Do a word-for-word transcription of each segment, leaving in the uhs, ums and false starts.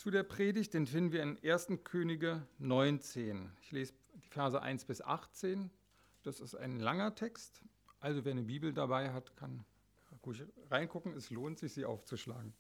zu der Predigt, den finden wir in ersten Könige neunzehn. Ich lese die Verse eins bis achtzehn. Das ist ein langer Text. Also wer eine Bibel dabei hat, kann ruhig reingucken. Es lohnt sich, sie aufzuschlagen.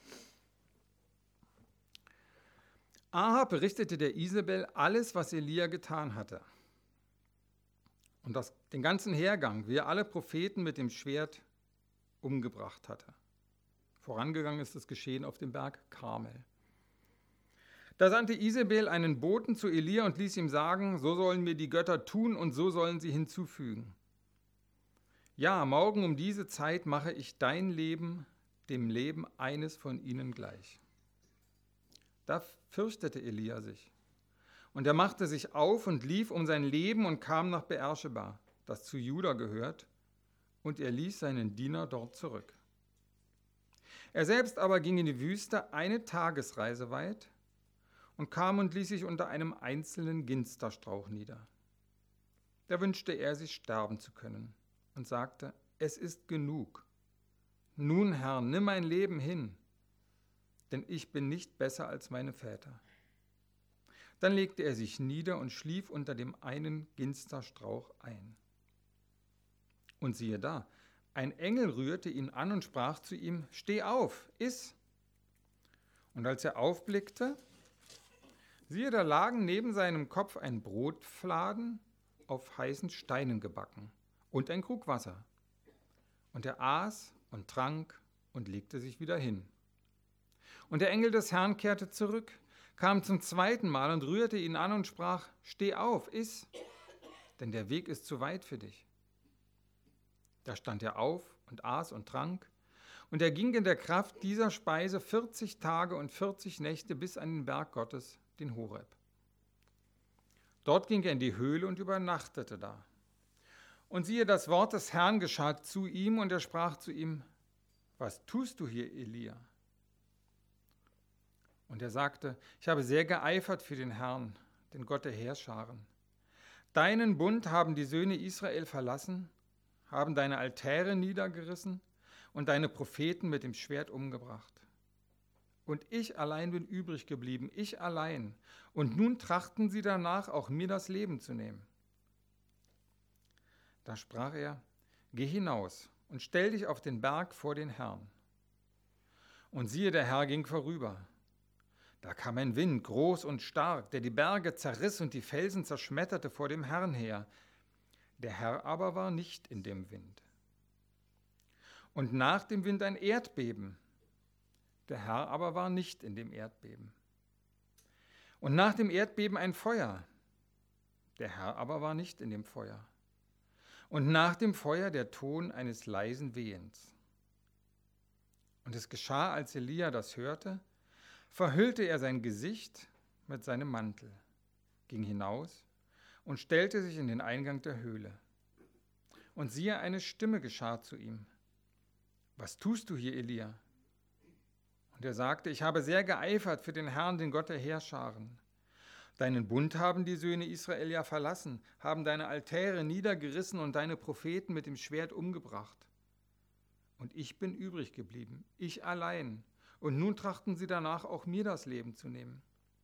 Ahab berichtete der Isabel alles, was Elia getan hatte. Und das, den ganzen Hergang, wie er alle Propheten mit dem Schwert umgebracht hatte. Vorangegangen ist das Geschehen auf dem Berg Karmel. Da sandte Isabel einen Boten zu Elia und ließ ihm sagen, so sollen mir die Götter tun und so sollen sie hinzufügen. Ja, morgen um diese Zeit mache ich dein Leben dem Leben eines von ihnen gleich. Da fürchtete Elia sich. Und er machte sich auf und lief um sein Leben und kam nach Beersheba, das zu Juda gehört, und er ließ seinen Diener dort zurück. Er selbst aber ging in die Wüste eine Tagesreise weit und kam und ließ sich unter einem einzelnen Ginsterstrauch nieder. Da wünschte er, sich sterben zu können und sagte, es ist genug. Nun, Herr, nimm mein Leben hin, denn ich bin nicht besser als meine Väter. Dann legte er sich nieder und schlief unter dem einen Ginsterstrauch ein. Und siehe da, ein Engel rührte ihn an und sprach zu ihm, steh auf, iss. Und als er aufblickte, siehe, da lagen neben seinem Kopf ein Brotfladen auf heißen Steinen gebacken und ein Krug Wasser. Und er aß und trank und legte sich wieder hin. Und der Engel des Herrn kehrte zurück, kam zum zweiten Mal und rührte ihn an und sprach, steh auf, iss, denn der Weg ist zu weit für dich. Da stand er auf und aß und trank, und er ging in der Kraft dieser Speise vierzig Tage und vierzig Nächte bis an den Berg Gottes, den Horeb. Dort ging er in die Höhle und übernachtete da. Und siehe, das Wort des Herrn geschah zu ihm, und er sprach zu ihm, was tust du hier, Elia? Und er sagte, ich habe sehr geeifert für den Herrn, den Gott der Heerscharen. Deinen Bund haben die Söhne Israel verlassen, haben deine Altäre niedergerissen und deine Propheten mit dem Schwert umgebracht. Und ich allein bin übrig geblieben, ich allein. Und nun trachten sie danach, auch mir das Leben zu nehmen. Da sprach er, geh hinaus und stell dich auf den Berg vor den Herrn. Und siehe, der Herr ging vorüber. Da kam ein Wind, groß und stark, der die Berge zerriss und die Felsen zerschmetterte vor dem Herrn her. Der Herr aber war nicht in dem Wind. Und nach dem Wind ein Erdbeben. Der Herr aber war nicht in dem Erdbeben. Und nach dem Erdbeben ein Feuer. Der Herr aber war nicht in dem Feuer. Und nach dem Feuer der Ton eines leisen Wehens. Und es geschah, als Elia das hörte, verhüllte er sein Gesicht mit seinem Mantel, ging hinaus und stellte sich in den Eingang der Höhle. Und siehe, eine Stimme geschah zu ihm. Was tust du hier, Elia? Und er sagte, ich habe sehr geeifert für den Herrn, den Gott der Heerscharen. Deinen Bund haben die Söhne Israel ja verlassen, haben deine Altäre niedergerissen und deine Propheten mit dem Schwert umgebracht. Und ich bin übrig geblieben, ich allein. Und nun trachten sie danach, auch mir das Leben zu nehmen.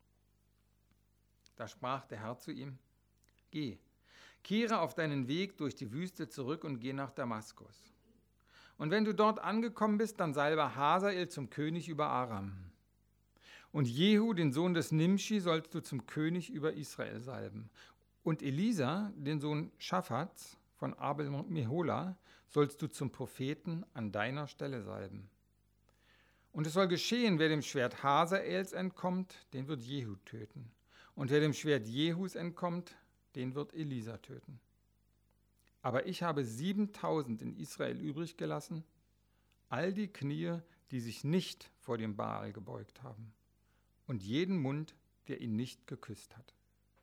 Da sprach der Herr zu ihm, geh, kehre auf deinen Weg durch die Wüste zurück und geh nach Damaskus. Und wenn du dort angekommen bist, dann salbe Hazael zum König über Aram. Und Jehu, den Sohn des Nimschi, sollst du zum König über Israel salben. Und Elisa, den Sohn Schaphats von Abel-Mehola, sollst du zum Propheten an deiner Stelle salben. Und es soll geschehen, wer dem Schwert Hazaels entkommt, den wird Jehu töten. Und wer dem Schwert Jehus entkommt, den wird Elisa töten. Aber ich habe siebentausend in Israel übrig gelassen, all die Knie, die sich nicht vor dem Baal gebeugt haben, und jeden Mund, der ihn nicht geküsst hat.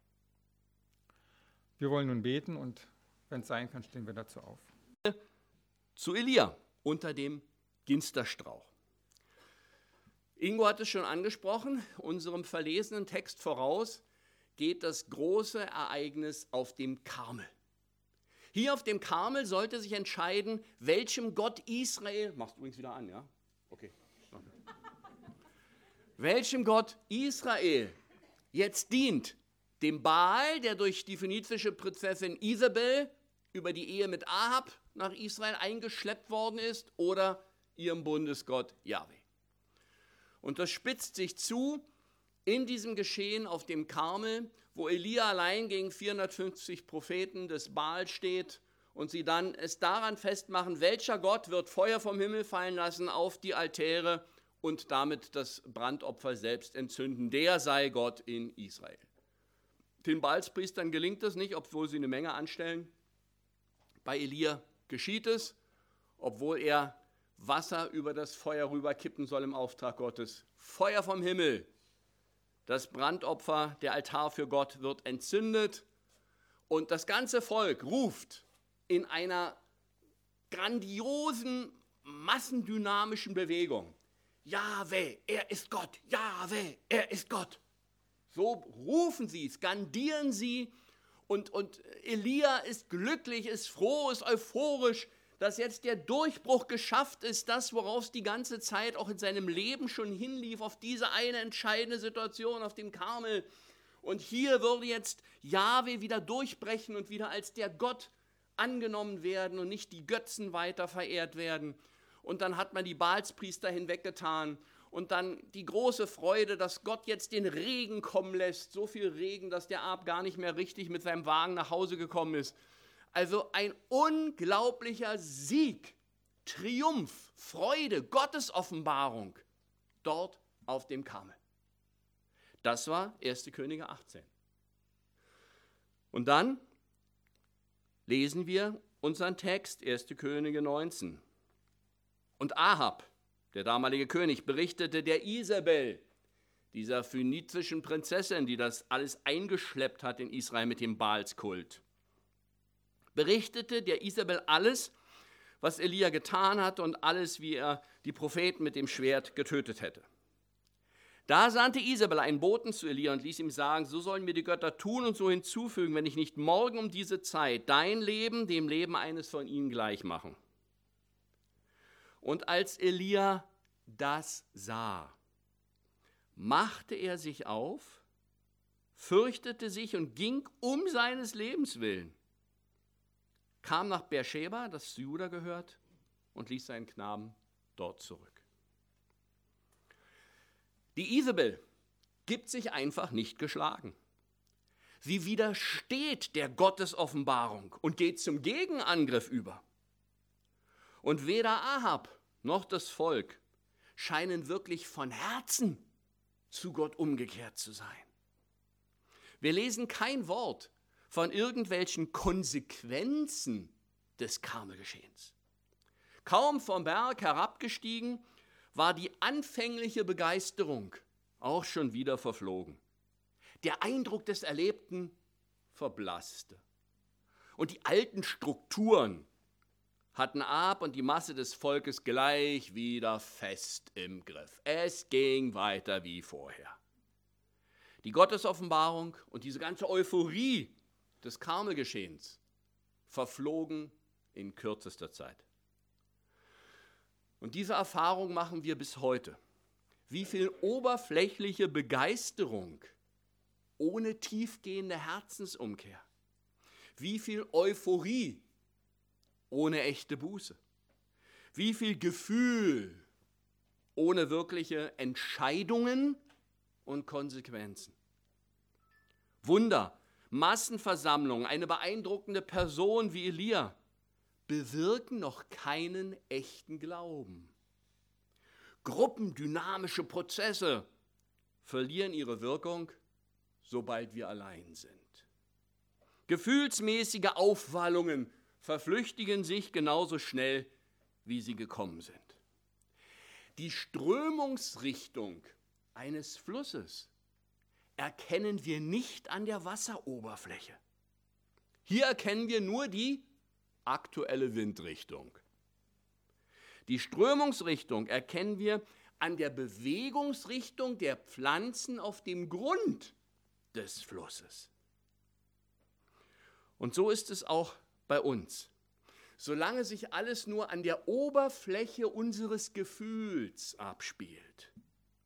Wir wollen nun beten und wenn es sein kann, stehen wir dazu auf. Zu Elia unter dem Ginsterstrauch. Ingo hat es schon angesprochen, unserem verlesenen Text voraus geht das große Ereignis auf dem Karmel. Hier auf dem Karmel sollte sich entscheiden, welchem Gott Israel, machst du übrigens wieder an, ja? Okay. welchem Gott Israel jetzt dient? Dem Baal, der durch die phönizische Prinzessin Isabel über die Ehe mit Ahab nach Israel eingeschleppt worden ist, oder ihrem Bundesgott Jahwe? Und das spitzt sich zu in diesem Geschehen auf dem Karmel, wo Elia allein gegen vierhundertfünfzig Propheten des Baal steht und sie dann es daran festmachen, welcher Gott wird Feuer vom Himmel fallen lassen auf die Altäre und damit das Brandopfer selbst entzünden. Der sei Gott in Israel. Den Baalspriestern gelingt das nicht, obwohl sie eine Menge anstellen. Bei Elia geschieht es, obwohl er Wasser über das Feuer rüberkippen soll im Auftrag Gottes. Feuer vom Himmel. Das Brandopfer, der Altar für Gott wird entzündet und das ganze Volk ruft in einer grandiosen, massendynamischen Bewegung: Jahwe, er ist Gott, Jahwe, er ist Gott. So rufen sie, skandieren sie und, und Elia ist glücklich, ist froh, ist euphorisch, dass jetzt der Durchbruch geschafft ist, das, worauf es die ganze Zeit auch in seinem Leben schon hinlief, auf diese eine entscheidende Situation auf dem Karmel. Und hier würde jetzt Jahwe wieder durchbrechen und wieder als der Gott angenommen werden und nicht die Götzen weiter verehrt werden. Und dann hat man die Baalspriester hinweggetan und dann die große Freude, dass Gott jetzt den Regen kommen lässt. So viel Regen, dass der Ahab gar nicht mehr richtig mit seinem Wagen nach Hause gekommen ist. Also ein unglaublicher Sieg, Triumph, Freude, Gottesoffenbarung dort auf dem Karmel. Das war erste Könige achtzehn. Und dann lesen wir unseren Text, erste Könige neunzehn. Und Ahab, der damalige König, berichtete der Isabel, dieser phönizischen Prinzessin, die das alles eingeschleppt hat in Israel mit dem Baalskult, berichtete der Isabel alles, was Elia getan hatte und alles, wie er die Propheten mit dem Schwert getötet hätte. Da sandte Isabel einen Boten zu Elia und ließ ihm sagen: So sollen mir die Götter tun und so hinzufügen, wenn ich nicht morgen um diese Zeit dein Leben dem Leben eines von ihnen gleich machen. Und als Elia das sah, machte er sich auf, fürchtete sich und ging um seines Lebens willen, kam nach Beersheba, das zu Juda gehört, und ließ seinen Knaben dort zurück. Die Isabel gibt sich einfach nicht geschlagen. Sie widersteht der Gottesoffenbarung und geht zum Gegenangriff über. Und weder Ahab noch das Volk scheinen wirklich von Herzen zu Gott umgekehrt zu sein. Wir lesen kein Wort von irgendwelchen Konsequenzen des Karmelgeschehens. Kaum vom Berg herabgestiegen, war die anfängliche Begeisterung auch schon wieder verflogen. Der Eindruck des Erlebten verblasste. Und die alten Strukturen hatten Ahab und die Masse des Volkes gleich wieder fest im Griff. Es ging weiter wie vorher. Die Gottesoffenbarung und diese ganze Euphorie des Karmelgeschehens verflogen in kürzester Zeit. Und diese Erfahrung machen wir bis heute. Wie viel oberflächliche Begeisterung ohne tiefgehende Herzensumkehr. Wie viel Euphorie ohne echte Buße. Wie viel Gefühl ohne wirkliche Entscheidungen und Konsequenzen. Wunder, Massenversammlungen, eine beeindruckende Person wie Elia bewirken noch keinen echten Glauben. Gruppendynamische Prozesse verlieren ihre Wirkung, sobald wir allein sind. Gefühlsmäßige Aufwallungen verflüchtigen sich genauso schnell, wie sie gekommen sind. Die Strömungsrichtung eines Flusses erkennen wir nicht an der Wasseroberfläche. Hier erkennen wir nur die aktuelle Windrichtung. Die Strömungsrichtung erkennen wir an der Bewegungsrichtung der Pflanzen auf dem Grund des Flusses. Und so ist es auch bei uns. Solange sich alles nur an der Oberfläche unseres Gefühls abspielt,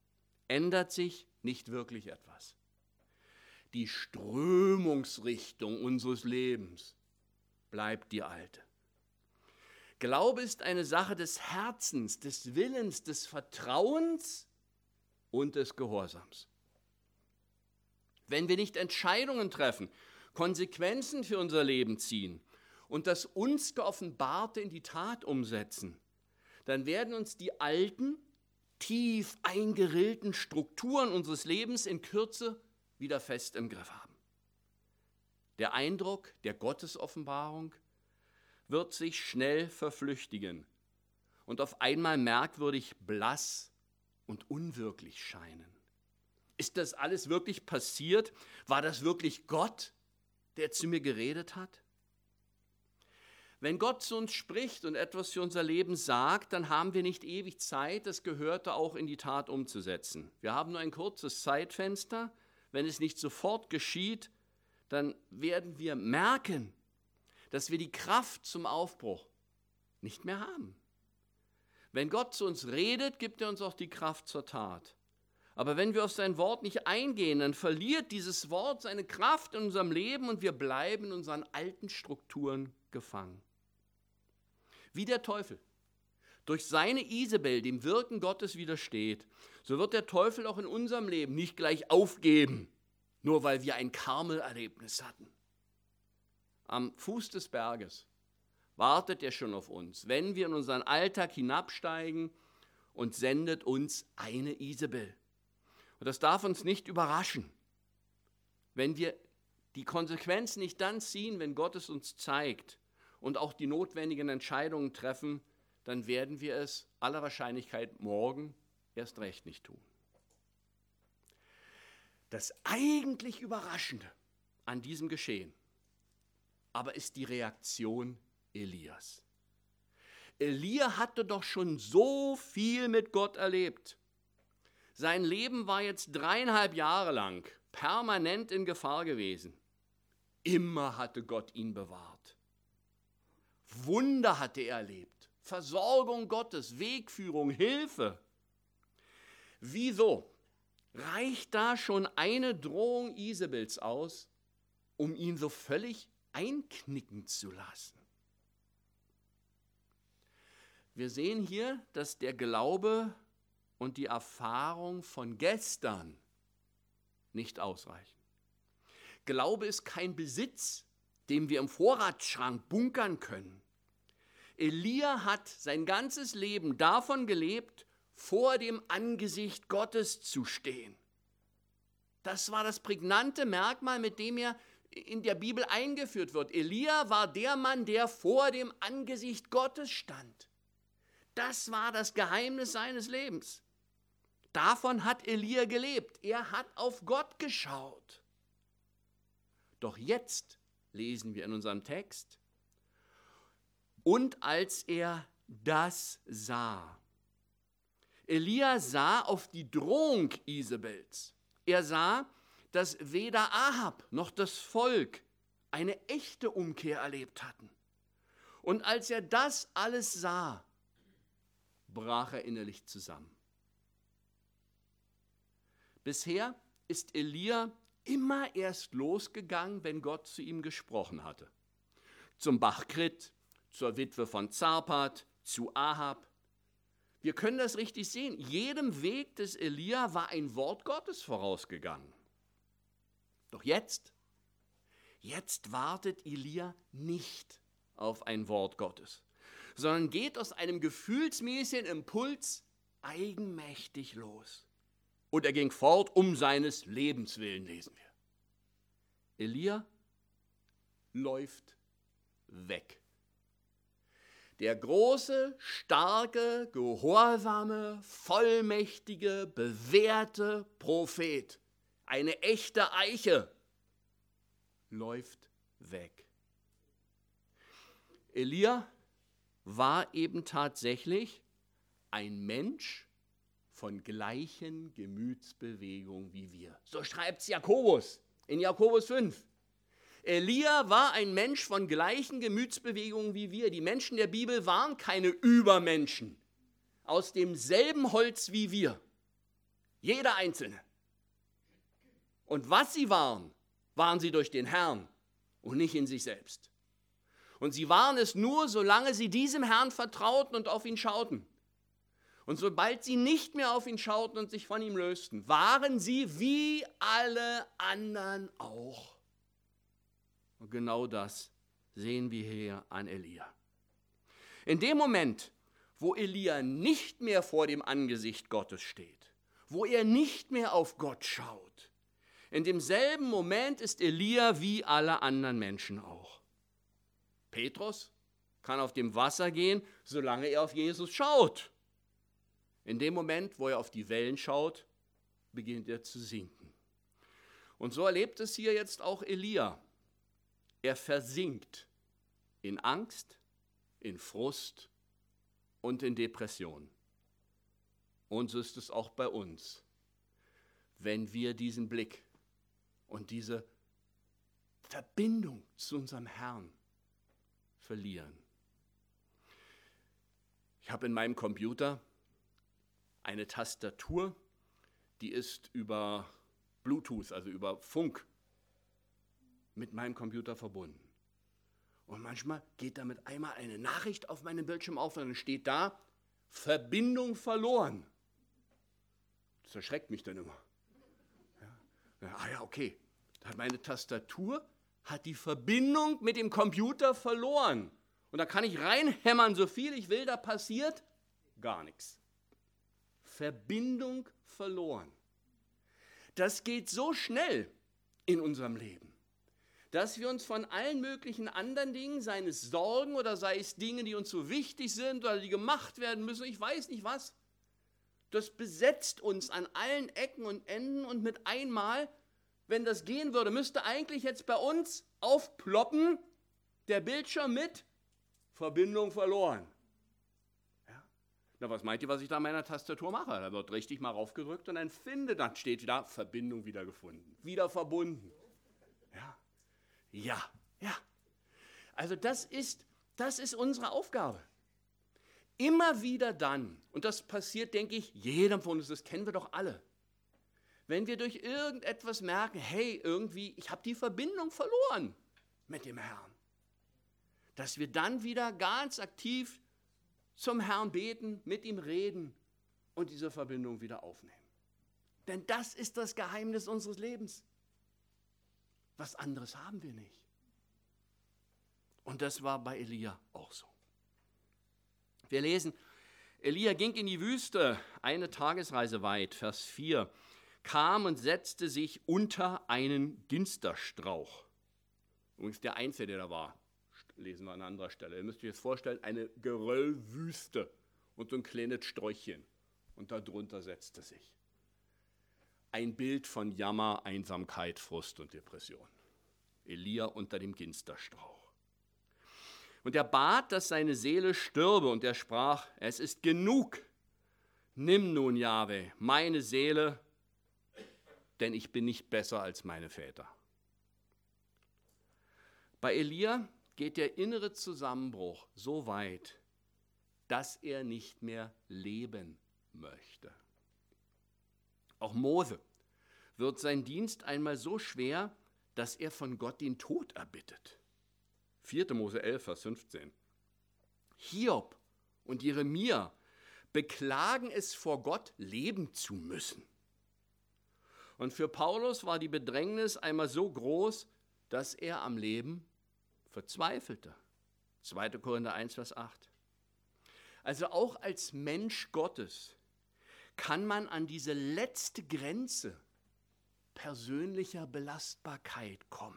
ändert sich nicht wirklich etwas. Die Strömungsrichtung unseres Lebens bleibt die alte. Glaube ist eine Sache des Herzens, des Willens, des Vertrauens und des Gehorsams. Wenn wir nicht Entscheidungen treffen, Konsequenzen für unser Leben ziehen und das uns Geoffenbarte in die Tat umsetzen, dann werden uns die alten, tief eingerillten Strukturen unseres Lebens in Kürze wieder fest im Griff haben. Der Eindruck der Gottesoffenbarung wird sich schnell verflüchtigen und auf einmal merkwürdig blass und unwirklich scheinen. Ist das alles wirklich passiert? War das wirklich Gott, der zu mir geredet hat? Wenn Gott zu uns spricht und etwas für unser Leben sagt, dann haben wir nicht ewig Zeit, das Gehörte auch in die Tat umzusetzen. Wir haben nur ein kurzes Zeitfenster. Wenn es nicht sofort geschieht, dann werden wir merken, dass wir die Kraft zum Aufbruch nicht mehr haben. Wenn Gott zu uns redet, gibt er uns auch die Kraft zur Tat. Aber wenn wir auf sein Wort nicht eingehen, dann verliert dieses Wort seine Kraft in unserem Leben und wir bleiben in unseren alten Strukturen gefangen. Wie der Teufel durch seine Isabel dem Wirken Gottes widersteht, so wird der Teufel auch in unserem Leben nicht gleich aufgeben, nur weil wir ein Karmelerlebnis hatten. Am Fuß des Berges wartet er schon auf uns, wenn wir in unseren Alltag hinabsteigen und sendet uns eine Isabel. Und das darf uns nicht überraschen, wenn wir die Konsequenzen nicht dann ziehen, wenn Gott es uns zeigt und auch die notwendigen Entscheidungen treffen, dann werden wir es aller Wahrscheinlichkeit morgen erst recht nicht tun. Das eigentlich Überraschende an diesem Geschehen aber ist die Reaktion Elias. Elia hatte doch schon so viel mit Gott erlebt. Sein Leben war jetzt dreieinhalb Jahre lang permanent in Gefahr gewesen. Immer hatte Gott ihn bewahrt. Wunder hatte er erlebt. Versorgung Gottes, Wegführung, Hilfe. Wieso reicht da schon eine Drohung Isabels aus, um ihn so völlig einknicken zu lassen? Wir sehen hier, dass der Glaube und die Erfahrung von gestern nicht ausreichen. Glaube ist kein Besitz, den wir im Vorratsschrank bunkern können. Elia hat sein ganzes Leben davon gelebt, vor dem Angesicht Gottes zu stehen. Das war das prägnante Merkmal, mit dem er in der Bibel eingeführt wird. Elia war der Mann, der vor dem Angesicht Gottes stand. Das war das Geheimnis seines Lebens. Davon hat Elia gelebt. Er hat auf Gott geschaut. Doch jetzt lesen wir in unserem Text, und als er das sah. Elia sah auf die Drohung Isabels. Er sah, dass weder Ahab noch das Volk eine echte Umkehr erlebt hatten. Und als er das alles sah, brach er innerlich zusammen. Bisher ist Elia immer erst losgegangen, wenn Gott zu ihm gesprochen hatte. Zum Bach Krit, zur Witwe von Zarpat, zu Ahab. Wir können das richtig sehen. Jedem Weg des Elia war ein Wort Gottes vorausgegangen. Doch jetzt, jetzt wartet Elia nicht auf ein Wort Gottes, sondern geht aus einem gefühlsmäßigen Impuls eigenmächtig los. Und er ging fort, um seines Lebens willen, lesen wir. Elia läuft weg. Der große, starke, gehorsame, vollmächtige, bewährte Prophet, eine echte Eiche, läuft weg. Elia war eben tatsächlich ein Mensch von gleichen Gemütsbewegungen wie wir. So schreibt es Jakobus in Jakobus fünf. Elia war ein Mensch von gleichen Gemütsbewegungen wie wir. Die Menschen der Bibel waren keine Übermenschen aus demselben Holz wie wir. Jeder Einzelne. Und was sie waren, waren sie durch den Herrn und nicht in sich selbst. Und sie waren es nur, solange sie diesem Herrn vertrauten und auf ihn schauten. Und sobald sie nicht mehr auf ihn schauten und sich von ihm lösten, waren sie wie alle anderen auch. Und genau das sehen wir hier an Elia. In dem Moment, wo Elia nicht mehr vor dem Angesicht Gottes steht, wo er nicht mehr auf Gott schaut, in demselben Moment ist Elia wie alle anderen Menschen auch. Petrus kann auf dem Wasser gehen, solange er auf Jesus schaut. In dem Moment, wo er auf die Wellen schaut, beginnt er zu sinken. Und so erlebt es hier jetzt auch Elia. Er versinkt in Angst, in Frust und in Depression. Und so ist es auch bei uns, wenn wir diesen Blick und diese Verbindung zu unserem Herrn verlieren. Ich habe in meinem Computer eine Tastatur, die ist über Bluetooth, also über Funk, mit meinem Computer verbunden. Und manchmal geht damit einmal eine Nachricht auf meinem Bildschirm auf und dann steht da, Verbindung verloren. Das erschreckt mich dann immer. Ja. Ja, ah ja, okay. Meine Tastatur hat die Verbindung mit dem Computer verloren. Und da kann ich reinhämmern, so viel ich will, da passiert gar nichts. Verbindung verloren. Das geht so schnell in unserem Leben, dass wir uns von allen möglichen anderen Dingen, seien es Sorgen oder sei es Dinge, die uns so wichtig sind oder die gemacht werden müssen, ich weiß nicht was, das besetzt uns an allen Ecken und Enden und mit einmal, wenn das gehen würde, müsste eigentlich jetzt bei uns aufploppen, der Bildschirm mit Verbindung verloren. Ja? Na, was meint ihr, was ich da an meiner Tastatur mache? Da wird richtig mal raufgedrückt und dann finde, dann steht wieder Verbindung wieder gefunden, wieder verbunden. Ja, ja, ja. Also das ist, das ist unsere Aufgabe. Immer wieder dann, und das passiert, denke ich, jedem von uns, das kennen wir doch alle, wenn wir durch irgendetwas merken, hey, irgendwie, ich habe die Verbindung verloren mit dem Herrn, dass wir dann wieder ganz aktiv zum Herrn beten, mit ihm reden und diese Verbindung wieder aufnehmen. Denn das ist das Geheimnis unseres Lebens. Was anderes haben wir nicht. Und das war bei Elia auch so. Wir lesen, Elia ging in die Wüste, eine Tagesreise weit, Vers vier, kam und setzte sich unter einen Ginsterstrauch. Übrigens der Einzige, der da war, lesen wir an anderer Stelle. Ihr müsst euch jetzt vorstellen, eine Geröllwüste und so ein kleines Sträuchchen. Und darunter setzte sich. Ein Bild von Jammer, Einsamkeit, Frust und Depression. Elia unter dem Ginsterstrauch. Und er bat, dass seine Seele stürbe, und er sprach, es ist genug. Nimm nun, Jahwe, meine Seele, denn ich bin nicht besser als meine Väter. Bei Elia geht der innere Zusammenbruch so weit, dass er nicht mehr leben möchte. Auch Mose wird sein Dienst einmal so schwer, dass er von Gott den Tod erbittet. vierte Mose elf, Vers fünfzehn. Hiob und Jeremia beklagen es vor Gott, leben zu müssen. Und für Paulus war die Bedrängnis einmal so groß, dass er am Leben verzweifelte. zweite Korinther eins, Vers acht. Also auch als Mensch Gottes kann man an diese letzte Grenze persönlicher Belastbarkeit kommen.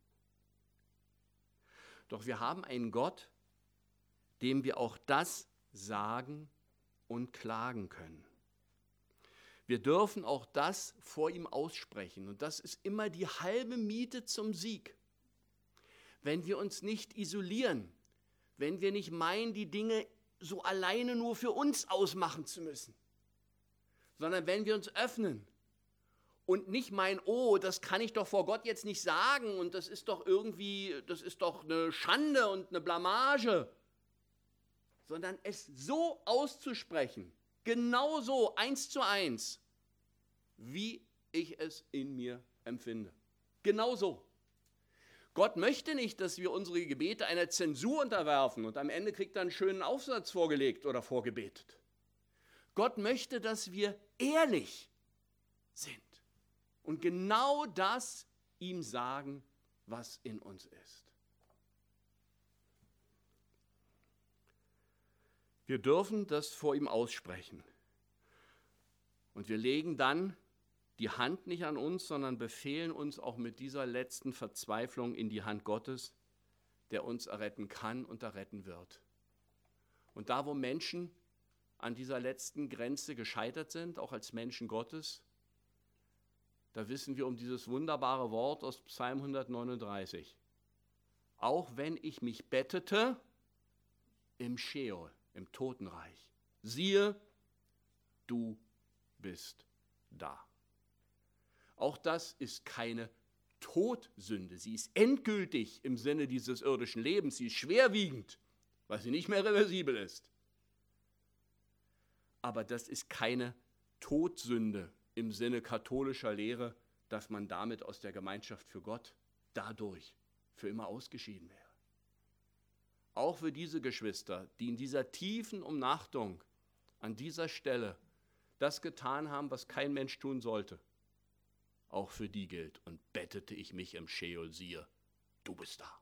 Doch wir haben einen Gott, dem wir auch das sagen und klagen können. Wir dürfen auch das vor ihm aussprechen. Und das ist immer die halbe Miete zum Sieg. Wenn wir uns nicht isolieren, wenn wir nicht meinen, die Dinge so alleine nur für uns ausmachen zu müssen, sondern wenn wir uns öffnen und nicht meinen, oh, das kann ich doch vor Gott jetzt nicht sagen und das ist doch irgendwie, das ist doch eine Schande und eine Blamage, sondern es so auszusprechen, genau so, eins zu eins, wie ich es in mir empfinde. Genau so. Gott möchte nicht, dass wir unsere Gebete einer Zensur unterwerfen und am Ende kriegt er einen schönen Aufsatz vorgelegt oder vorgebetet. Gott möchte, dass wir ehrlich sind und genau das ihm sagen, was in uns ist. Wir dürfen das vor ihm aussprechen. Und wir legen dann die Hand nicht an uns, sondern befehlen uns auch mit dieser letzten Verzweiflung in die Hand Gottes, der uns erretten kann und erretten wird. Und da, wo Menschen an dieser letzten Grenze gescheitert sind, auch als Menschen Gottes, da wissen wir um dieses wunderbare Wort aus Psalm hundertneununddreißig. Auch wenn ich mich bettete im Scheol, im Totenreich, siehe, du bist da. Auch das ist keine Todsünde. Sie ist endgültig im Sinne dieses irdischen Lebens. Sie ist schwerwiegend, weil sie nicht mehr reversibel ist. Aber das ist keine Todsünde im Sinne katholischer Lehre, dass man damit aus der Gemeinschaft für Gott dadurch für immer ausgeschieden wäre. Auch für diese Geschwister, die in dieser tiefen Umnachtung an dieser Stelle das getan haben, was kein Mensch tun sollte, auch für die gilt. Und bettete ich mich im Scheol, siehe, du bist da.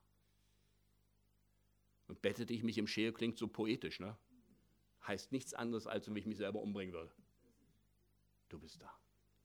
Und bettete ich mich im Scheol klingt so poetisch, ne? Heißt nichts anderes, als wenn ich mich selber umbringen würde. Du bist da.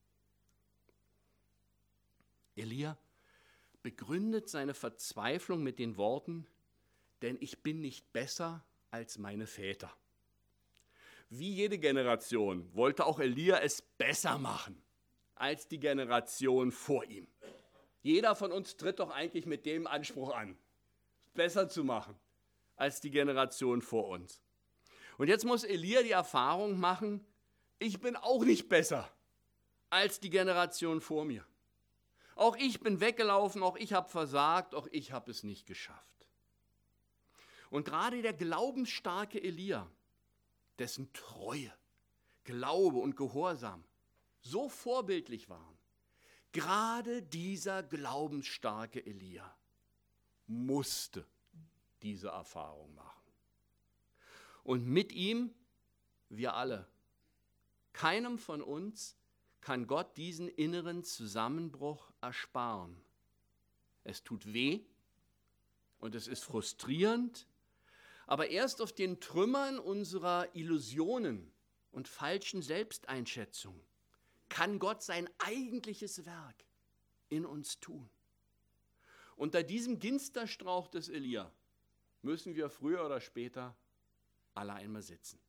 Elia begründet seine Verzweiflung mit den Worten, denn ich bin nicht besser als meine Väter. Wie jede Generation wollte auch Elia es besser machen als die Generation vor ihm. Jeder von uns tritt doch eigentlich mit dem Anspruch an, es besser zu machen als die Generation vor uns. Und jetzt muss Elia die Erfahrung machen, ich bin auch nicht besser als die Generation vor mir. Auch ich bin weggelaufen, auch ich habe versagt, auch ich habe es nicht geschafft. Und gerade der glaubensstarke Elia, dessen Treue, Glaube und Gehorsam so vorbildlich waren, gerade dieser glaubensstarke Elia musste diese Erfahrung machen. Und mit ihm, wir alle, keinem von uns kann Gott diesen inneren Zusammenbruch ersparen. Es tut weh und es ist frustrierend, aber erst auf den Trümmern unserer Illusionen und falschen Selbsteinschätzung kann Gott sein eigentliches Werk in uns tun. Unter diesem Ginsterstrauch des Elia müssen wir früher oder später alle einmal sitzen.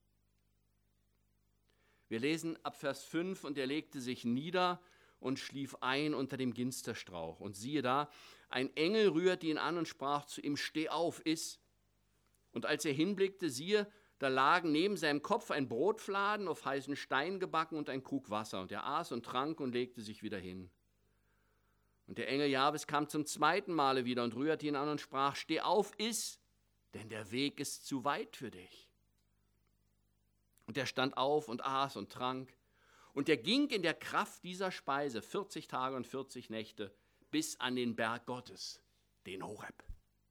Wir lesen ab Vers fünf, und er legte sich nieder und schlief ein unter dem Ginsterstrauch. Und siehe da, ein Engel rührte ihn an und sprach zu ihm, steh auf, iss. Und als er hinblickte, siehe, da lagen neben seinem Kopf ein Brotfladen auf heißen Stein gebacken und ein Krug Wasser. Und er aß und trank und legte sich wieder hin. Und der Engel Jahwes kam zum zweiten Male wieder und rührte ihn an und sprach, steh auf, iss, denn der Weg ist zu weit für dich. Und er stand auf und aß und trank. Und er ging in der Kraft dieser Speise vierzig Tage und vierzig Nächte bis an den Berg Gottes, den Horeb.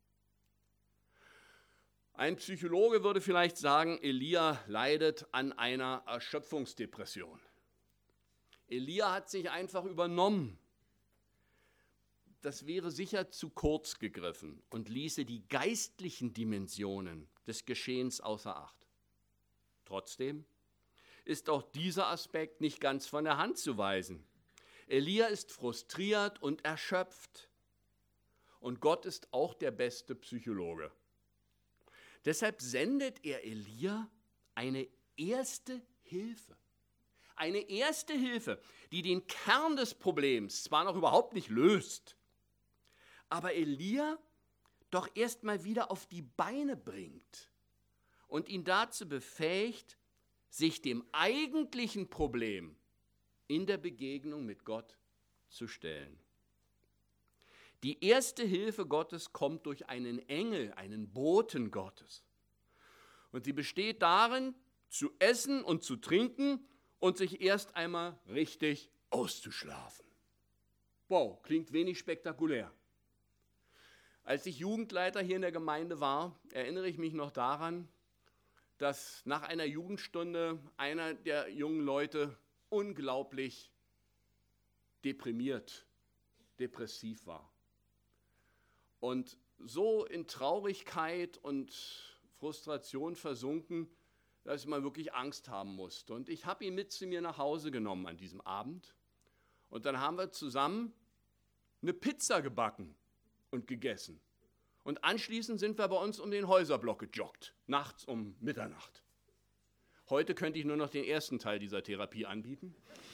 Ein Psychologe würde vielleicht sagen, Elia leidet an einer Erschöpfungsdepression. Elia hat sich einfach übernommen. Das wäre sicher zu kurz gegriffen und ließe die geistlichen Dimensionen des Geschehens außer Acht. Trotzdem ist auch dieser Aspekt nicht ganz von der Hand zu weisen. Elia ist frustriert und erschöpft. Und Gott ist auch der beste Psychologe. Deshalb sendet er Elia eine erste Hilfe. Eine erste Hilfe, die den Kern des Problems zwar noch überhaupt nicht löst, aber Elia doch erst mal wieder auf die Beine bringt und ihn dazu befähigt, sich dem eigentlichen Problem in der Begegnung mit Gott zu stellen. Die erste Hilfe Gottes kommt durch einen Engel, einen Boten Gottes. Und sie besteht darin, zu essen und zu trinken und sich erst einmal richtig auszuschlafen. Wow, klingt wenig spektakulär. Als ich Jugendleiter hier in der Gemeinde war, erinnere ich mich noch daran, dass nach einer Jugendstunde einer der jungen Leute unglaublich deprimiert, depressiv war. Und so in Traurigkeit und Frustration versunken, dass man wirklich Angst haben musste. Und ich habe ihn mit zu mir nach Hause genommen an diesem Abend. Und dann haben wir zusammen eine Pizza gebacken und gegessen. Und anschließend sind wir bei uns um den Häuserblock gejoggt, nachts um Mitternacht. Heute könnte ich nur noch den ersten Teil dieser Therapie anbieten.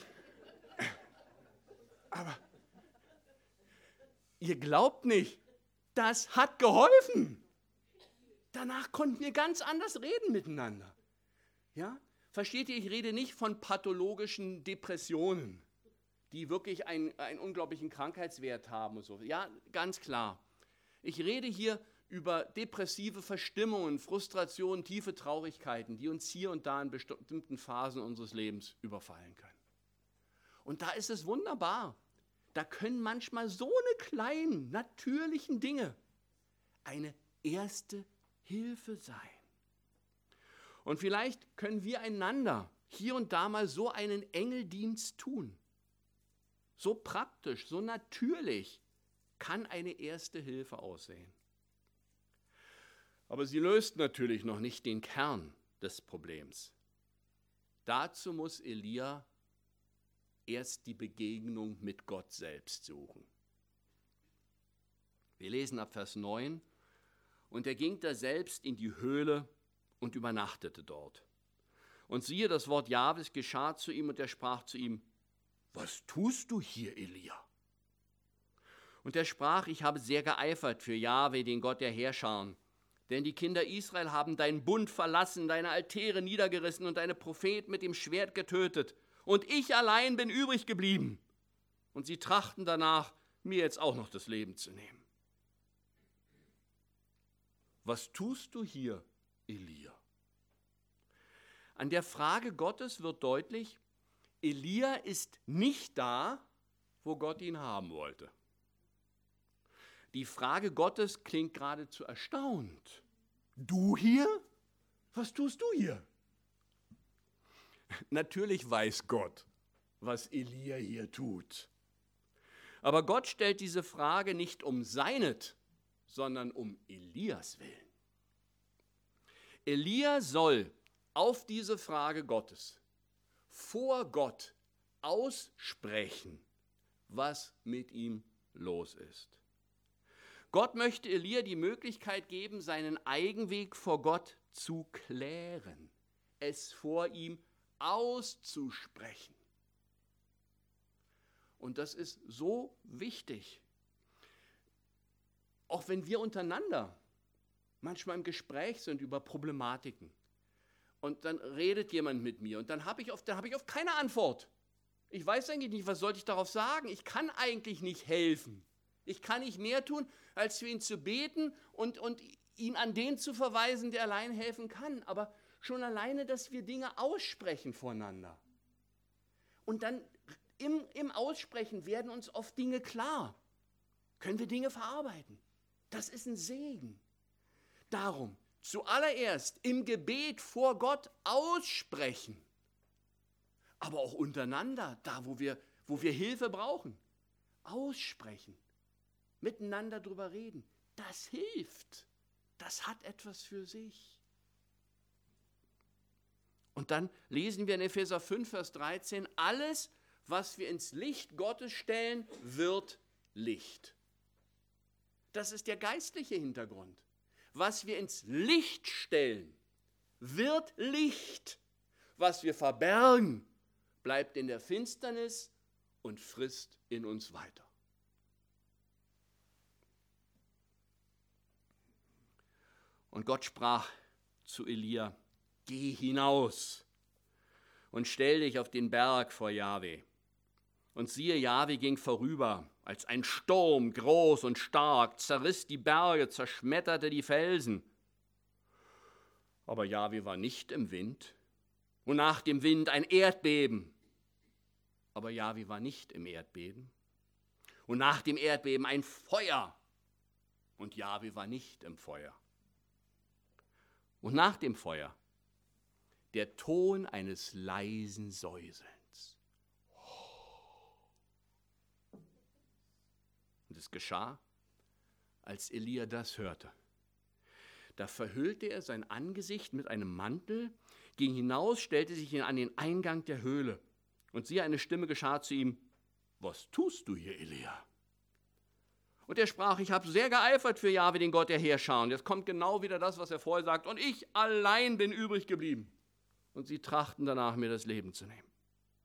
Aber ihr glaubt nicht, das hat geholfen. Danach konnten wir ganz anders reden miteinander. Ja? Versteht ihr, ich rede nicht von pathologischen Depressionen, die wirklich einen, einen unglaublichen Krankheitswert haben und so. Ja, ganz klar. Ich rede hier über depressive Verstimmungen, Frustrationen, tiefe Traurigkeiten, die uns hier und da in bestimmten Phasen unseres Lebens überfallen können. Und da ist es wunderbar. Da können manchmal so eine kleinen, natürlichen Dinge eine erste Hilfe sein. Und vielleicht können wir einander hier und da mal so einen Engeldienst tun. So praktisch, so natürlich kann eine erste Hilfe aussehen. Aber sie löst natürlich noch nicht den Kern des Problems. Dazu muss Elia erst die Begegnung mit Gott selbst suchen. Wir lesen ab Vers neun. Und er ging da selbst in die Höhle und übernachtete dort. Und siehe, das Wort Jahwes geschah zu ihm, und er sprach zu ihm: Was tust du hier, Elia? Und er sprach: Ich habe sehr geeifert für Jahwe, den Gott der Heerscharen. Denn die Kinder Israel haben deinen Bund verlassen, deine Altäre niedergerissen und deine Propheten mit dem Schwert getötet. Und ich allein bin übrig geblieben. Und sie trachten danach, mir jetzt auch noch das Leben zu nehmen. Was tust du hier, Elia? An der Frage Gottes wird deutlich, Elia ist nicht da, wo Gott ihn haben wollte. Die Frage Gottes klingt geradezu erstaunt. Du hier? Was tust du hier? Natürlich weiß Gott, was Elia hier tut. Aber Gott stellt diese Frage nicht um seinet, sondern um Elias willen. Elia soll auf diese Frage Gottes vor Gott aussprechen, was mit ihm los ist. Gott möchte Elia die Möglichkeit geben, seinen Eigenweg vor Gott zu klären, es vor ihm auszusprechen. Und das ist so wichtig. Auch wenn wir untereinander manchmal im Gespräch sind über Problematiken und dann redet jemand mit mir und dann habe ich oft, dann habe ich oft keine Antwort. Ich weiß eigentlich nicht, was sollte ich darauf sagen? Ich kann eigentlich nicht helfen. Ich kann nicht mehr tun, als für ihn zu beten und, und ihn an den zu verweisen, der allein helfen kann. Aber schon alleine, dass wir Dinge aussprechen voneinander. Und dann im, im Aussprechen werden uns oft Dinge klar. Können wir Dinge verarbeiten. Das ist ein Segen. Darum, zuallererst im Gebet vor Gott aussprechen. Aber auch untereinander, da wo wir, wo wir Hilfe brauchen. Aussprechen. Miteinander drüber reden. Das hilft. Das hat etwas für sich. Und dann lesen wir in Epheser fünf, Vers dreizehn, alles, was wir ins Licht Gottes stellen, wird Licht. Das ist der geistliche Hintergrund. Was wir ins Licht stellen, wird Licht. Was wir verbergen, bleibt in der Finsternis und frisst in uns weiter. Und Gott sprach zu Elia: Geh hinaus und stell dich auf den Berg vor Jahwe. Und siehe, Jahwe ging vorüber, als ein Sturm, groß und stark, zerriss die Berge, zerschmetterte die Felsen. Aber Jahwe war nicht im Wind, und nach dem Wind ein Erdbeben. Aber Jahwe war nicht im Erdbeben. Und nach dem Erdbeben ein Feuer. Und Jahwe war nicht im Feuer. Und nach dem Feuer der Ton eines leisen Säuselns. Und es geschah, als Elia das hörte. Da verhüllte er sein Angesicht mit einem Mantel, ging hinaus, stellte sich an den Eingang der Höhle. Und siehe, eine Stimme geschah zu ihm: Was tust du hier, Elia? Und er sprach: Ich habe sehr geeifert für Jahwe, den Gott der Heerschar. Und jetzt kommt genau wieder das, was er vorher sagt. Und ich allein bin übrig geblieben. Und sie trachten danach, mir das Leben zu nehmen.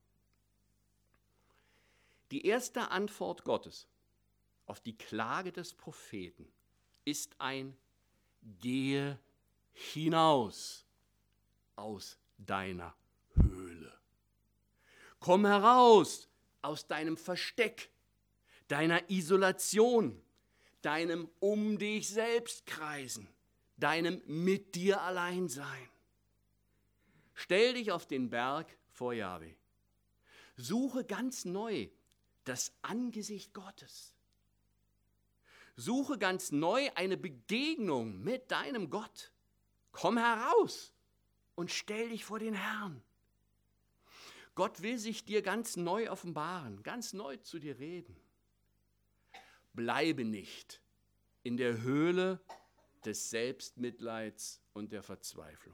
Die erste Antwort Gottes auf die Klage des Propheten ist ein: Gehe hinaus aus deiner Höhle. Komm heraus aus deinem Versteck, deiner Isolation, deinem um dich selbst kreisen, deinem mit dir allein sein. Stell dich auf den Berg vor Jahwe. Suche ganz neu das Angesicht Gottes. Suche ganz neu eine Begegnung mit deinem Gott. Komm heraus und stell dich vor den Herrn. Gott will sich dir ganz neu offenbaren, ganz neu zu dir reden. Bleibe nicht in der Höhle des Selbstmitleids und der Verzweiflung.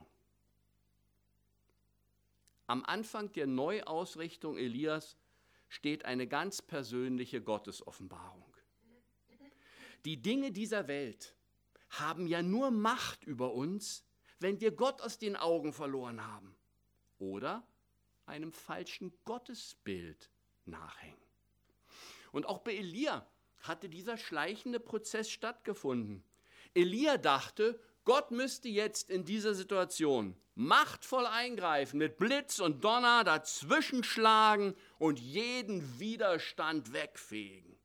Am Anfang der Neuausrichtung Elias steht eine ganz persönliche Gottesoffenbarung. Die Dinge dieser Welt haben ja nur Macht über uns, wenn wir Gott aus den Augen verloren haben oder einem falschen Gottesbild nachhängen. Und auch bei Elia hatte dieser schleichende Prozess stattgefunden. Elia dachte, Gott müsste jetzt in dieser Situation machtvoll eingreifen, mit Blitz und Donner dazwischen schlagen und jeden Widerstand wegfegen.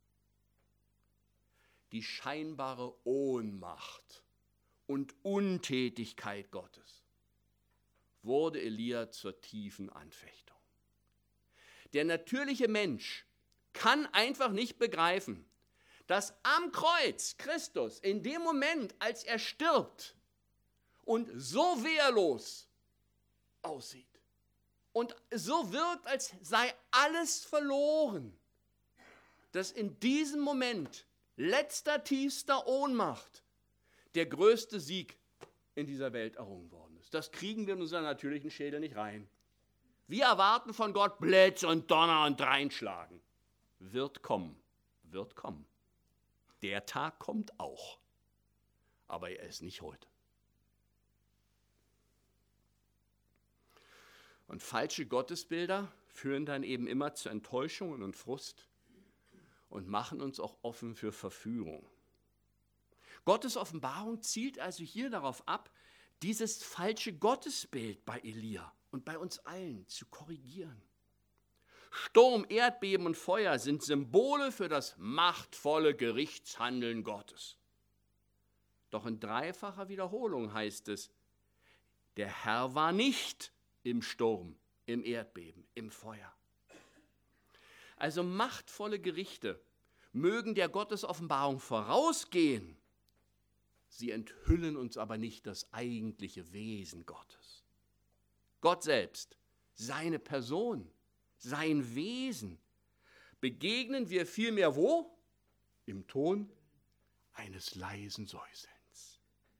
Die scheinbare Ohnmacht und Untätigkeit Gottes wurde Elia zur tiefen Anfechtung. Der natürliche Mensch kann einfach nicht begreifen, dass am Kreuz Christus in dem Moment, als er stirbt und so wehrlos aussieht und so wirkt, als sei alles verloren, dass in diesem Moment letzter, tiefster Ohnmacht der größte Sieg in dieser Welt errungen worden ist. Das kriegen wir in unseren natürlichen Schädel nicht rein. Wir erwarten von Gott Blitz und Donner und Dreinschlagen. Wird kommen, wird kommen. Der Tag kommt auch, aber er ist nicht heute. Und falsche Gottesbilder führen dann eben immer zu Enttäuschungen und Frust und machen uns auch offen für Verführung. Gottes Offenbarung zielt also hier darauf ab, dieses falsche Gottesbild bei Elia und bei uns allen zu korrigieren. Sturm, Erdbeben und Feuer sind Symbole für das machtvolle Gerichtshandeln Gottes. Doch in dreifacher Wiederholung heißt es, der Herr war nicht im Sturm, im Erdbeben, im Feuer. Also machtvolle Gerichte mögen der Gottesoffenbarung vorausgehen, sie enthüllen uns aber nicht das eigentliche Wesen Gottes. Gott selbst, seine Person, sein Wesen, begegnen wir vielmehr wo? Im Ton eines leisen Säuselns.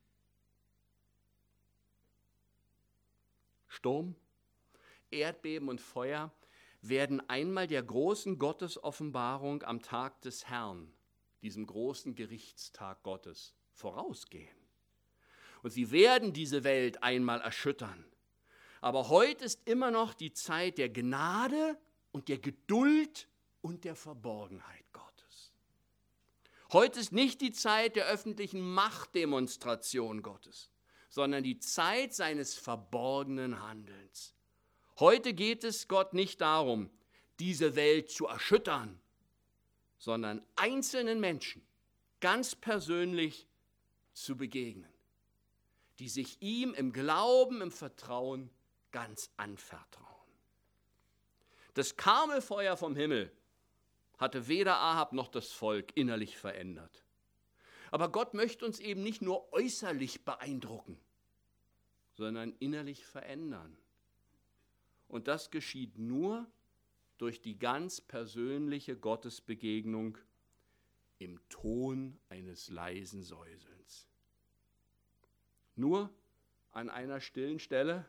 Sturm, Erdbeben und Feuer werden einmal der großen Gottesoffenbarung am Tag des Herrn, diesem großen Gerichtstag Gottes, vorausgehen. Und sie werden diese Welt einmal erschüttern. Aber heute ist immer noch die Zeit der Gnade und der Geduld und der Verborgenheit Gottes. Heute ist nicht die Zeit der öffentlichen Machtdemonstration Gottes, sondern die Zeit seines verborgenen Handelns. Heute geht es Gott nicht darum, diese Welt zu erschüttern, sondern einzelnen Menschen ganz persönlich zu begegnen, die sich ihm im Glauben, im Vertrauen ganz anvertrauen. Das Karmelfeuer vom Himmel hatte weder Ahab noch das Volk innerlich verändert. Aber Gott möchte uns eben nicht nur äußerlich beeindrucken, sondern innerlich verändern. Und das geschieht nur durch die ganz persönliche Gottesbegegnung im Ton eines leisen Säuselns. Nur an einer stillen Stelle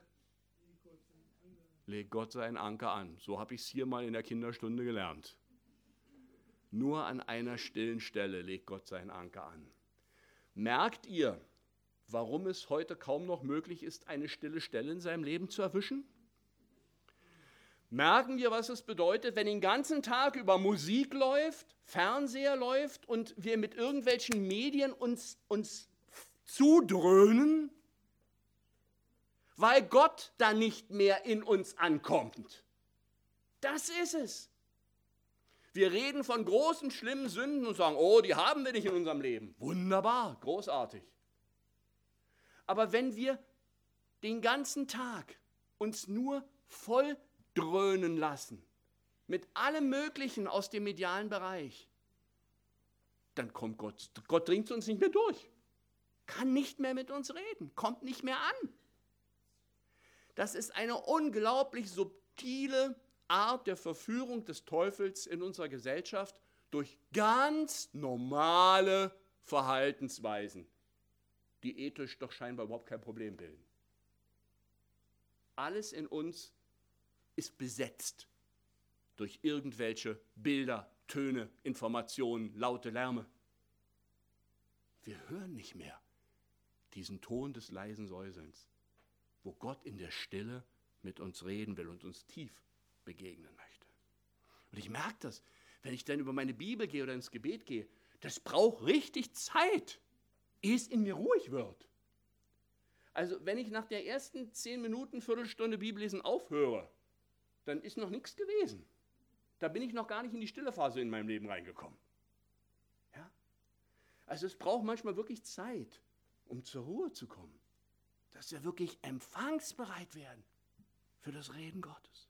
legt Gott seinen Anker an. So habe ich es hier mal in der Kinderstunde gelernt. Nur an einer stillen Stelle legt Gott seinen Anker an. Merkt ihr, warum es heute kaum noch möglich ist, eine stille Stelle in seinem Leben zu erwischen? Merken wir, was es bedeutet, wenn den ganzen Tag über Musik läuft, Fernseher läuft und wir mit irgendwelchen Medien uns, uns zudröhnen, weil Gott da nicht mehr in uns ankommt. Das ist es. Wir reden von großen, schlimmen Sünden und sagen, oh, die haben wir nicht in unserem Leben. Wunderbar, großartig. Aber wenn wir den ganzen Tag uns nur voll dröhnen lassen, mit allem Möglichen aus dem medialen Bereich, dann kommt Gott, Gott dringt uns nicht mehr durch, kann nicht mehr mit uns reden, kommt nicht mehr an. Das ist eine unglaublich subtile Art der Verführung des Teufels in unserer Gesellschaft durch ganz normale Verhaltensweisen, die ethisch doch scheinbar überhaupt kein Problem bilden. Alles in uns ist besetzt durch irgendwelche Bilder, Töne, Informationen, laute Lärme. Wir hören nicht mehr diesen Ton des leisen Säuselns, wo Gott in der Stille mit uns reden will und uns tief begegnen möchte. Und ich merke das, wenn ich dann über meine Bibel gehe oder ins Gebet gehe, das braucht richtig Zeit, ehe es in mir ruhig wird. Also wenn ich nach der ersten zehn Minuten, Viertelstunde Bibellesen aufhöre, dann ist noch nichts gewesen. Da bin ich noch gar nicht in die stille Phase in meinem Leben reingekommen. Ja? Also es braucht manchmal wirklich Zeit, um zur Ruhe zu kommen, dass wir wirklich empfangsbereit werden für das Reden Gottes.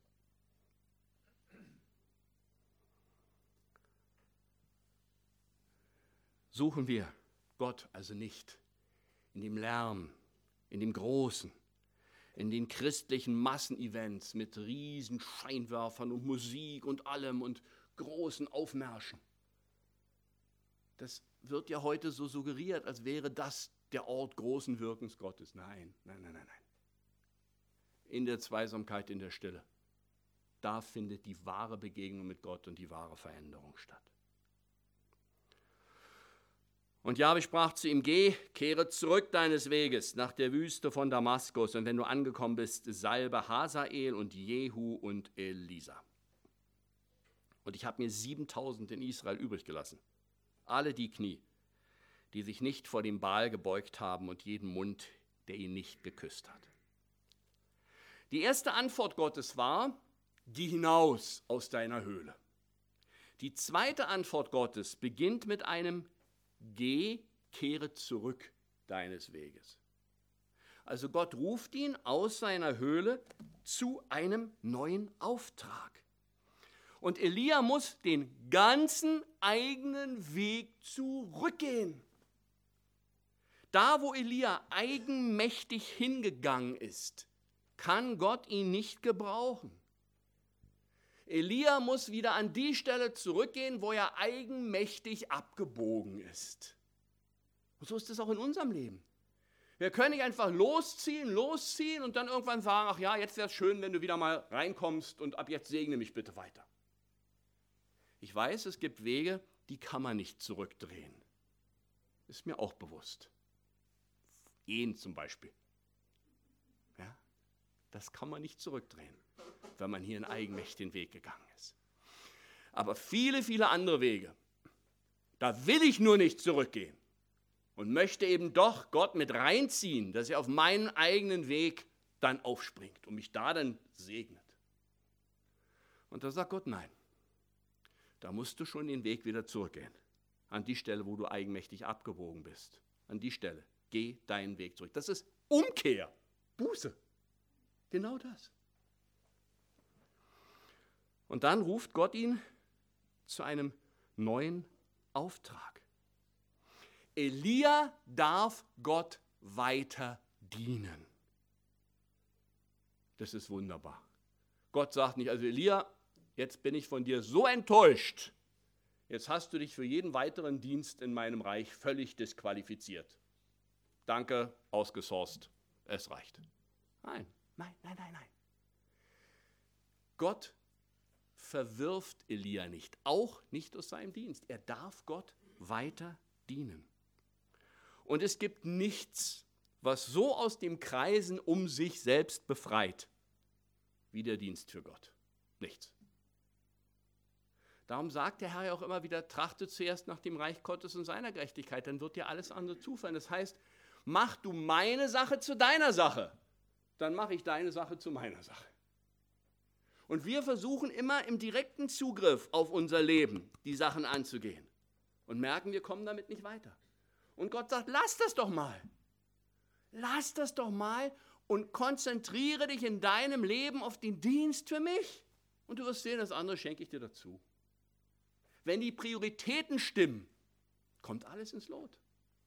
Suchen wir Gott also nicht in dem Lärm, in dem Großen, in den christlichen Massenevents mit riesen Scheinwerfern und Musik und allem und großen Aufmärschen. Das wird ja heute so suggeriert, als wäre das der Ort großen Wirkens Gottes. Nein, nein, nein, nein, nein. In der Zweisamkeit, in der Stille, da findet die wahre Begegnung mit Gott und die wahre Veränderung statt. Und Jahwe sprach zu ihm, geh, kehre zurück deines Weges nach der Wüste von Damaskus, und wenn du angekommen bist, salbe Hazael und Jehu und Elisa. Und ich habe mir siebentausend in Israel übrig gelassen, alle die Knie, die sich nicht vor dem Baal gebeugt haben und jeden Mund, der ihn nicht geküsst hat. Die erste Antwort Gottes war, geh hinaus aus deiner Höhle. Die zweite Antwort Gottes beginnt mit einem Geh, kehre zurück deines Weges. Also Gott ruft ihn aus seiner Höhle zu einem neuen Auftrag. Und Elia muss den ganzen eigenen Weg zurückgehen. Da, wo Elia eigenmächtig hingegangen ist, kann Gott ihn nicht gebrauchen. Elia muss wieder an die Stelle zurückgehen, wo er eigenmächtig abgebogen ist. Und so ist es auch in unserem Leben. Wir können nicht einfach losziehen, losziehen und dann irgendwann sagen, ach ja, jetzt wäre es schön, wenn du wieder mal reinkommst und ab jetzt segne mich bitte weiter. Ich weiß, es gibt Wege, die kann man nicht zurückdrehen. Ist mir auch bewusst. Ehen zum Beispiel. Ja, das kann man nicht zurückdrehen, wenn man hier einen eigenmächtigen Weg gegangen ist. Aber viele, viele andere Wege, da will ich nur nicht zurückgehen und möchte eben doch Gott mit reinziehen, dass er auf meinen eigenen Weg dann aufspringt und mich da dann segnet. Und da sagt Gott, nein, da musst du schon den Weg wieder zurückgehen, an die Stelle, wo du eigenmächtig abgebogen bist, an die Stelle, geh deinen Weg zurück. Das ist Umkehr, Buße. Genau das. Und dann ruft Gott ihn zu einem neuen Auftrag. Elia darf Gott weiter dienen. Das ist wunderbar. Gott sagt nicht, also Elia, jetzt bin ich von dir so enttäuscht, jetzt hast du dich für jeden weiteren Dienst in meinem Reich völlig disqualifiziert. Danke, ausgesourced, es reicht. Nein, nein, nein, nein, nein. Gott verwirft Elia nicht, auch nicht aus seinem Dienst. Er darf Gott weiter dienen. Und es gibt nichts, was so aus dem Kreisen um sich selbst befreit, wie der Dienst für Gott. Nichts. Darum sagt der Herr ja auch immer wieder, trachtet zuerst nach dem Reich Gottes und seiner Gerechtigkeit, dann wird dir alles andere zufallen. Das heißt, mach du meine Sache zu deiner Sache, dann mache ich deine Sache zu meiner Sache. Und wir versuchen immer im direkten Zugriff auf unser Leben die Sachen anzugehen und merken, wir kommen damit nicht weiter. Und Gott sagt, lass das doch mal. Lass das doch mal und konzentriere dich in deinem Leben auf den Dienst für mich. Und du wirst sehen, das andere schenke ich dir dazu. Wenn die Prioritäten stimmen, kommt alles ins Lot.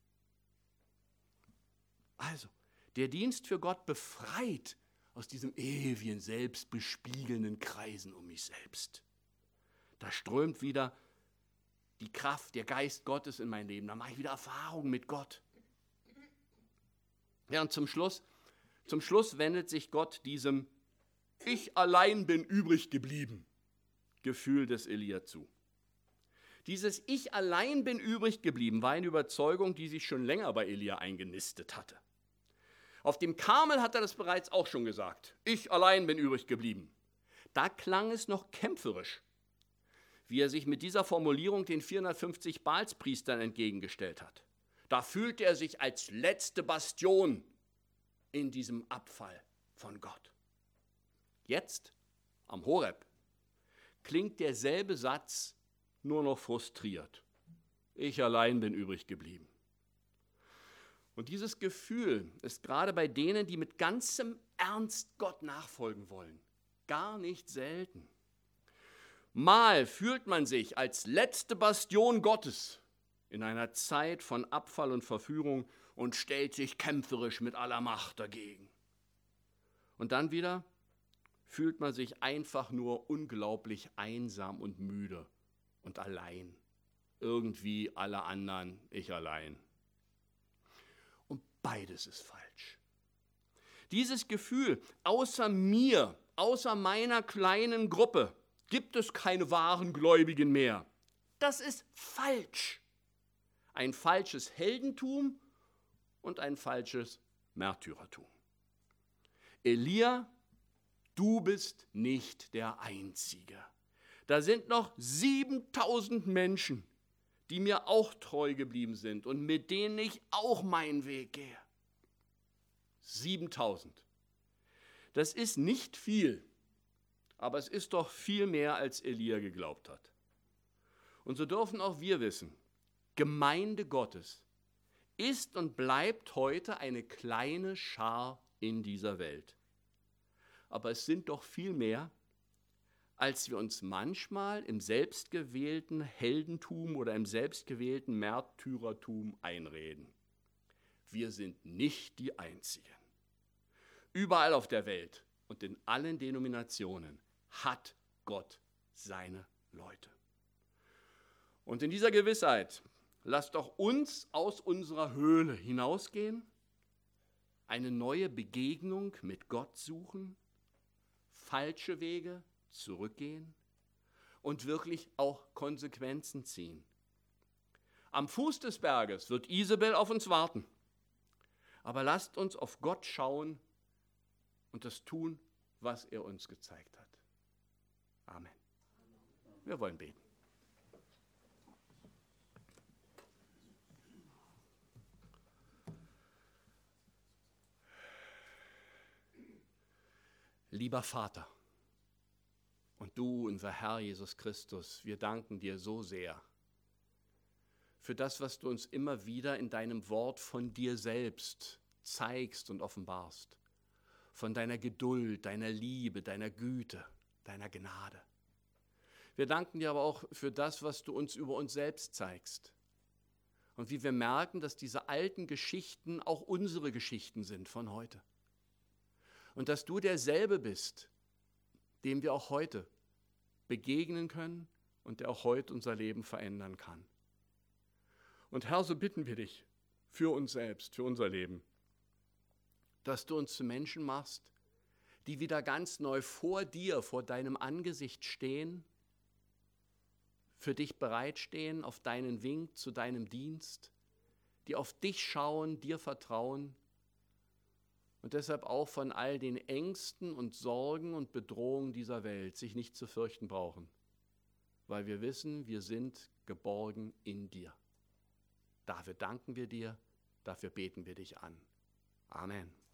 Also, der Dienst für Gott befreit aus diesem ewigen, selbstbespiegelnden Kreisen um mich selbst. Da strömt wieder die Kraft, der Geist Gottes in mein Leben. Da mache ich wieder Erfahrungen mit Gott. Ja, und zum Schluss, zum Schluss wendet sich Gott diesem Ich allein bin übrig geblieben Gefühl des Elia zu. Dieses Ich allein bin übrig geblieben war eine Überzeugung, die sich schon länger bei Elia eingenistet hatte. Auf dem Karmel hat er das bereits auch schon gesagt. Ich allein bin übrig geblieben. Da klang es noch kämpferisch, wie er sich mit dieser Formulierung den vierhundertfünfzig Baalspriestern entgegengestellt hat. Da fühlte er sich als letzte Bastion in diesem Abfall von Gott. Jetzt, am Horeb, klingt derselbe Satz nur noch frustriert. Ich allein bin übrig geblieben. Und dieses Gefühl ist gerade bei denen, die mit ganzem Ernst Gott nachfolgen wollen, gar nicht selten. Mal fühlt man sich als letzte Bastion Gottes in einer Zeit von Abfall und Verführung und stellt sich kämpferisch mit aller Macht dagegen. Und dann wieder fühlt man sich einfach nur unglaublich einsam und müde und allein. Irgendwie alle anderen, ich allein. Und beides ist falsch. Dieses Gefühl, außer mir, außer meiner kleinen Gruppe, gibt es keine wahren Gläubigen mehr. Das ist falsch. Ein falsches Heldentum und ein falsches Märtyrertum. Elia, du bist nicht der Einzige. Da sind noch siebentausend Menschen, die mir auch treu geblieben sind und mit denen ich auch meinen Weg gehe. siebentausend. Das ist nicht viel, aber es ist doch viel mehr, als Elia geglaubt hat. Und so dürfen auch wir wissen, Gemeinde Gottes ist und bleibt heute eine kleine Schar in dieser Welt. Aber es sind doch viel mehr, als wir uns manchmal im selbstgewählten Heldentum oder im selbstgewählten Märtyrertum einreden. Wir sind nicht die Einzigen. Überall auf der Welt und in allen Denominationen hat Gott seine Leute. Und in dieser Gewissheit, lasst doch uns aus unserer Höhle hinausgehen, eine neue Begegnung mit Gott suchen, falsche Wege zurückgehen und wirklich auch Konsequenzen ziehen. Am Fuß des Berges wird Isabel auf uns warten. Aber lasst uns auf Gott schauen und das tun, was er uns gezeigt hat. Amen. Wir wollen beten. Lieber Vater und du, unser Herr Jesus Christus, wir danken dir so sehr für das, was du uns immer wieder in deinem Wort von dir selbst zeigst und offenbarst. von deiner Geduld, deiner Liebe, deiner Güte, deiner Gnade. Wir danken dir aber auch für das, was du uns über uns selbst zeigst. Und wie wir merken, dass diese alten Geschichten auch unsere Geschichten sind von heute. Und dass du derselbe bist, dem wir auch heute begegnen können und der auch heute unser Leben verändern kann. Und Herr, so bitten wir dich für uns selbst, für unser Leben, dass du uns zu Menschen machst, die wieder ganz neu vor dir, vor deinem Angesicht stehen, für dich bereitstehen, auf deinen Wink zu deinem Dienst, die auf dich schauen, dir vertrauen und deshalb auch von all den Ängsten und Sorgen und Bedrohungen dieser Welt sich nicht zu fürchten brauchen, weil wir wissen, wir sind geborgen in dir. Dafür danken wir dir, dafür beten wir dich an. Amen.